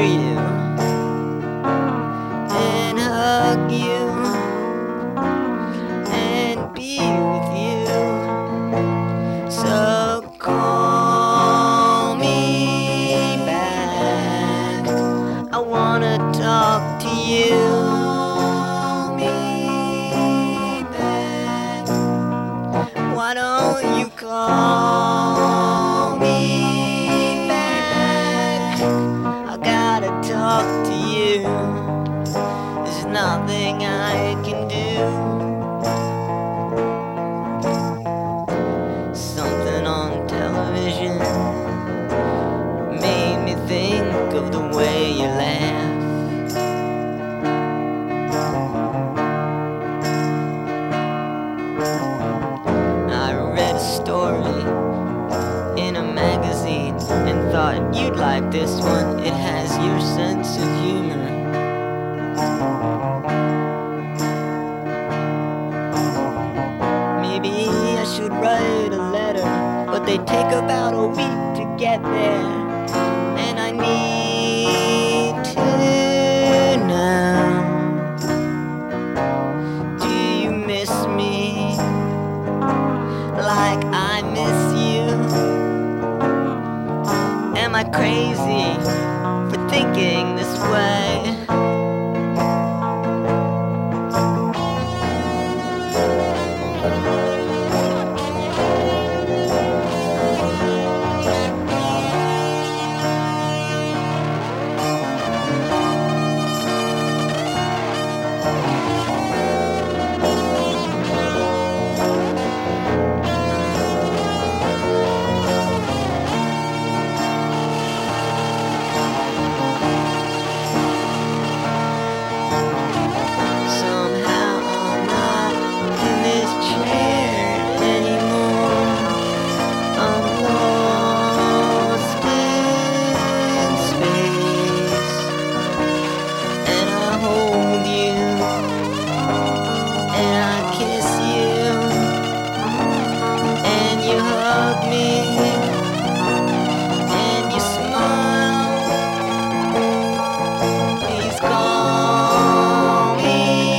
hear you and hug you and be with you. So call me back. I wanna talk to you. Call me back. Why don't you call me back? I gotta talk to you. There's nothing I can do. Something on television made me think of the way you laugh. I read a story in a magazine and thought you'd like this one. It has your sense of humor. Maybe I should write a letter, but they take about a week to get there. And I need to know, do you miss me like I miss you? Am I crazy for thinking this way? Somehow I'm not in this chair anymore. I'm lost in space, and I hold you, and I kiss you, and you hug me, and you smile. Please call me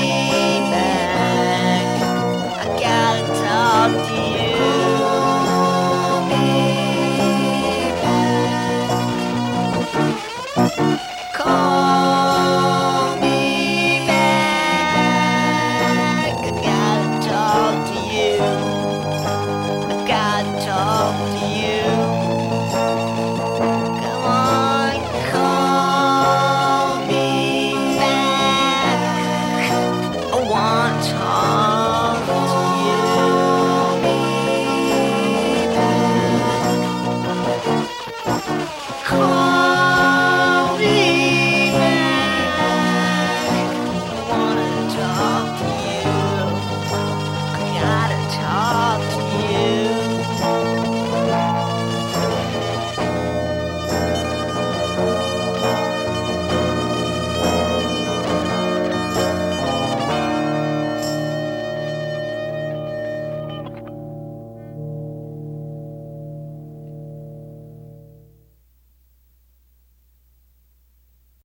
back. I gotta talk to you. Call me back. Call